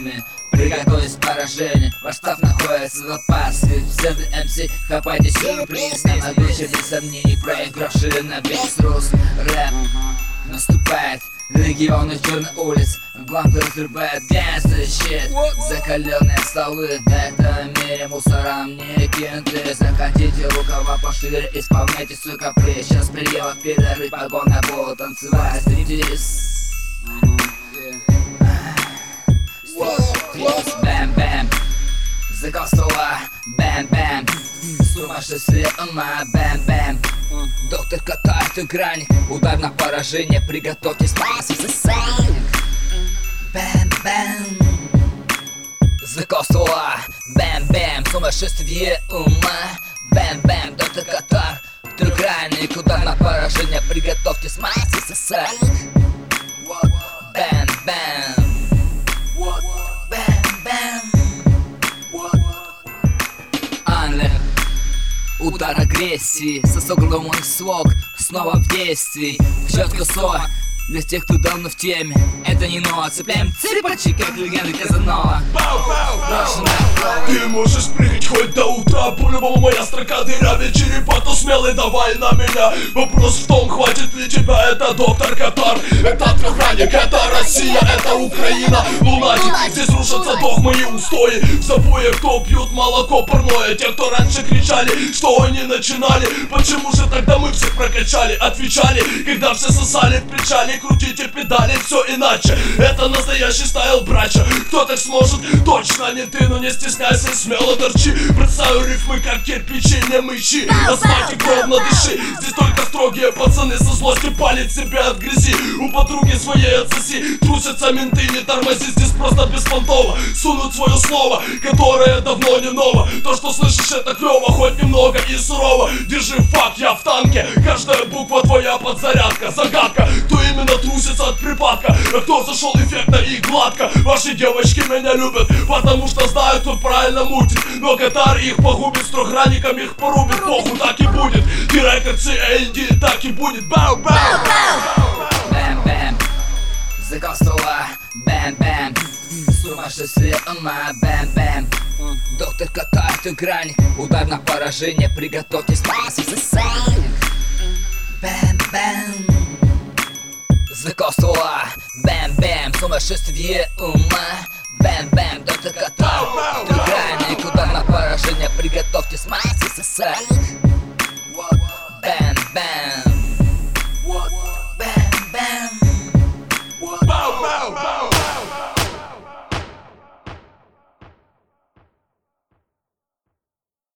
время. Приготовьтесь к поражению, ваш штаб находится в опасности. Все МС, хапайте сюрприз. Не навечили сомнений, проигравшие на весь рус. Рэп наступает, легионы черных улиц. Главный разрубает гангстер щит. Закаленные столы, в этом мире мусорам не кенты. Закатите рукава пошире, исполняйте свой каприз. Сейчас приема пидоры, погоны будут танцевать. Стриптиз. Бэм-бэм, закол стола, бэм-бэм, сумасшествие ума, бэм-бэм. Доктор катает грани, удар на поражение, приготовьтесь спасать засейник. Бэм-бэм, закол стола, бэм-бэм, сумасшествие ума, бэм-бэм. Доктор катает грани, удар на поражение, приготовьтесь спасать засейник. Бэм-бэм. Удар агрессии, сосок ломаный слог, снова в действии. Четко слово для тех, кто давно в теме. Это не ново, цепляем цепочки, как легенды Казанова. Ты можешь прыгать хоть до утра, по-любому моя строка дырявит черепа, то смелый давай на меня. Вопрос в том, хватит ли тебя, это доктор Катар. Это трехгранник, это Россия, это Украина. Лунатик, здесь рушатся догмы и устои. В запое кто пьют молоко парное. Те, кто раньше кричали, что они начинали. Почему же тогда мы всех прокачали? Отвечали, когда все сосали в печали. Крутите педали, все иначе. Это настоящий стайл, брача. Кто так сможет? Точно не ты, но не стесняйся, смело торчи. Представляю рифмы, как кирпичи, не мычи. Астматик, ровно дыши. Здесь только строгие пацаны со злости палят себя от грязи. У подруги своей отсоси. Трусятся менты, не тормози, здесь просто беспонтово. Сунут свое слово, которое давно не ново. То, что слышишь, это клево, хоть немного и сурово. Держи факт, я в танке. Каждая буква твоя подзарядка. Загадка, кто именно трусится от припадка, а кто зашел эффектно и гладко. Ваши девочки меня любят, потому что знают, кто правильно мутит. Но Катар их погубит, с трехгранником их порубит. Похуй, так и будет. И рекордсы AD, так и будет. Бау-бау. Бэм-бэм, закол стола, бэм-бэм, сумасшествие ума, бэм-бэм. Доктор катает грани, удар на поражение, приготовьтесь спасать засейник. Бэм-бэм, закол стола, бэм-бэм, сумасшествие ума, бэм-бэм. Доктор катает грани, удар на поражение, приготовьтесь спасать засейник.